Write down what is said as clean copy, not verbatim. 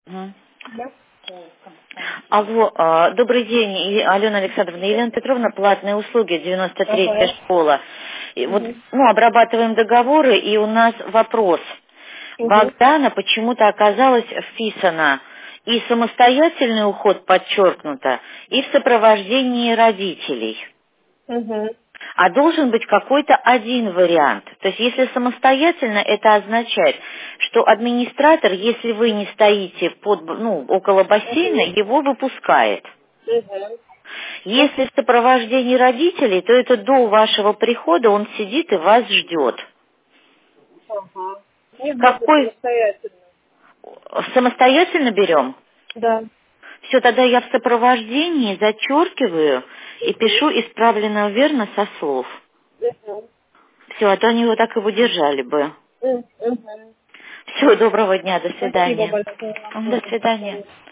Мгм. Да. Алло, добрый день, Алена Александровна. Елена Петровна, платные услуги, 93-я Ага. школа. И вот, Угу. обрабатываем договоры, и у нас вопрос. Угу. Богдана почему-то оказалась вписана и самостоятельный уход подчеркнуто, и в сопровождении родителей. Угу. А должен быть какой-то один вариант. То есть если самостоятельно, это означает, что администратор, если вы не стоите около бассейна, Угу. его выпускает. Угу. Если в сопровождении родителей, то это до вашего прихода он сидит и вас ждет. Ага. Нет, можно Какой самостоятельно. самостоятельно берем? Да. Все, тогда я в сопровождении зачеркиваю и Угу. пишу исправленно верно со слов. Угу. Все, а то они его так и удержали бы. Угу. Всего доброго дня, до Спасибо свидания. большое. До свидания.